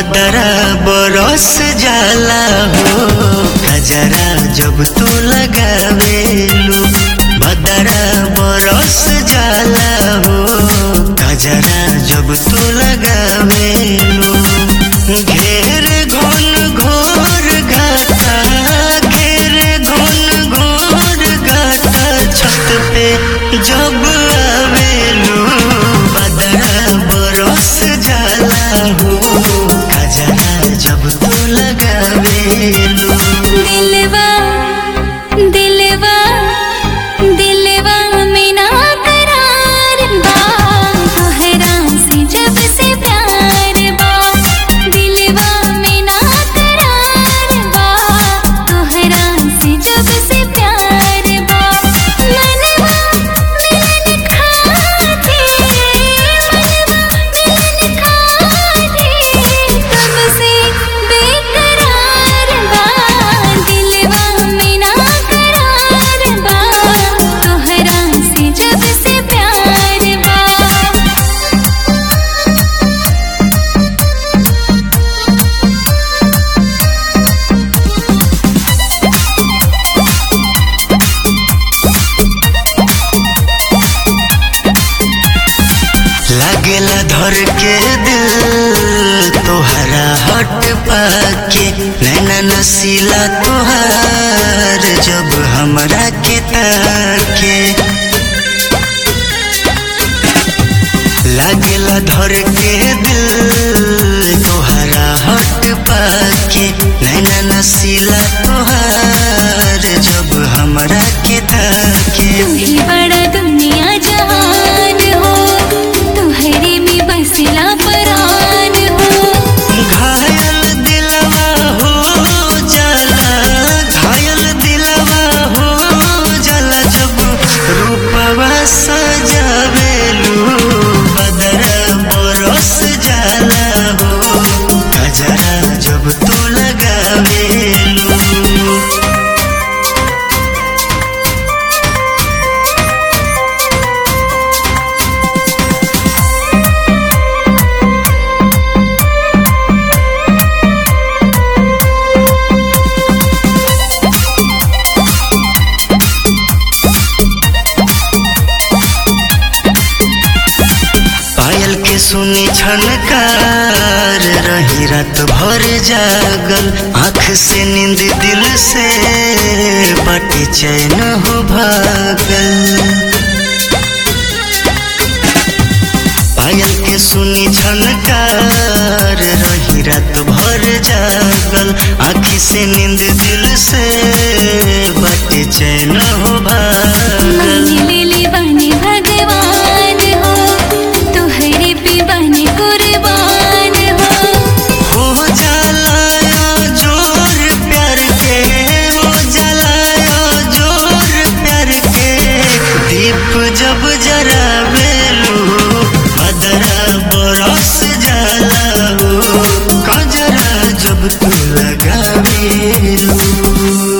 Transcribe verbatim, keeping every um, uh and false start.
बदरा बरस जाला हो गजरा जब तू लगावेलू। बदरा बरस जाला हो गजरा जब तू लगावेलू। घेर घोन घोर घाटा घेर घोन घोर घाटा छत पे जब आवेलू। बदरा बरस जाला हो गजरा जब तू लगावेलू। दिलवा दिलवा दिलवा में ना करार बा तोहरा से जब से प्यार बा। दिलवा में ना करार बा तोहरा से जब से प्यार बा। मनवा मिलन खाते मनवा मिलन खाते तब से बेकरार बा। दिलवा में ना करार बा तोहरा से जब से प्यार बा। लागेला धर के दिल तोहरा हट पाके। नैना नसीला तोहार जब हमरा के ताके। लागेला धर के दिल तोहरा हट पाके। नैना नसीला तोहार जब हमरा के ताके। तू ही बड़ा दुनिया जहान हो तुम्हारे में बसला परान हो। घायल दिलवा हो जाला घायल दिलवा हो जाला जब रूपवा सजावेलू। बदरा बरस जाला हो गजरा जब तू लगावेलू। पायल के सुनी छनकार रही रात भर जागल। आँख से नींद दिल से बाटी चैन हो भागल। पायल के सुनी छनकार रही रात भर जागल। आँख से नींद दिल से बाटी चैन हो भागल। मान लेली बानी भगवान हो तोहरे पे बानी कुर्बान हो। हो जाला जोर प्यार के हो जाला जोर प्यार के। दीप जब जरावेलू बदरा बरस जाला हो गजरा जब तू लगावेलू।